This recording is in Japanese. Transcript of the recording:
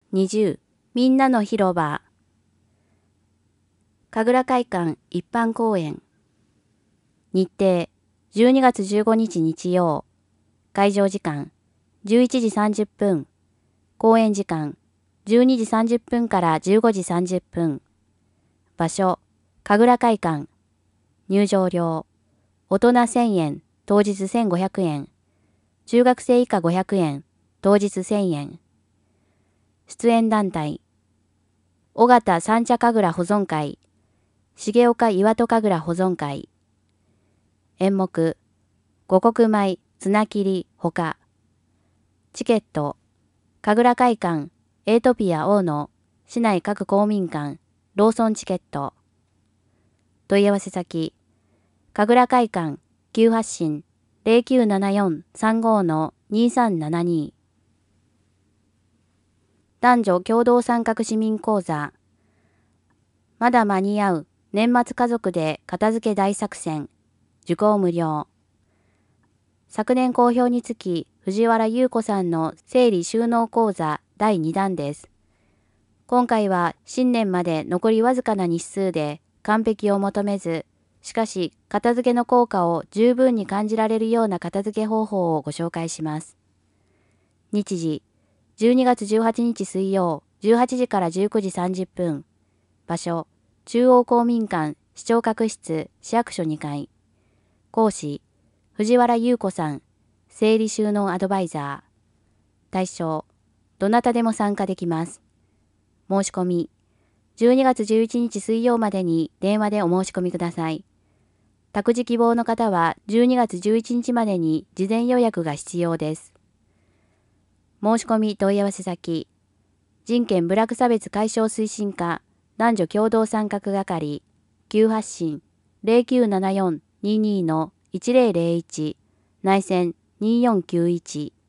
20みんなの広場神楽会館一般公演日程12月15日日曜会場時間11時30分公演時間12時30分から15時30分場所神楽会館入場料大人1000円当日1500円中学生以下500円当日1000円出演団体尾形三茶神楽保存会重岡岩戸神楽保存会演目五穀米綱切りほかチケット神楽会館エートピア大野市内各公民館ローソンチケット問い合わせ先神楽会館急発進 0974-35-2372男女共同参画市民講座まだ間に合う年末家族で片付け大作戦受講無料昨年好評につき藤原優子さんの整理収納講座第2弾です。今回は新年まで残りわずかな日数で完璧を求めず、しかし片付けの効果を十分に感じられるような片付け方法をご紹介します。日時12月18日水曜18時から19時30分場所中央公民館市長閣室市役所2階講師藤原優子さん整理収納アドバイザー対象どなたでも参加できます申し込み12月11日水曜までに電話でお申し込みください託児希望の方は12月11日までに事前予約が必要です申し込み問い合わせ先人権部落差別解消推進課男女共同参画係急発進 0974-22-1001 内線2491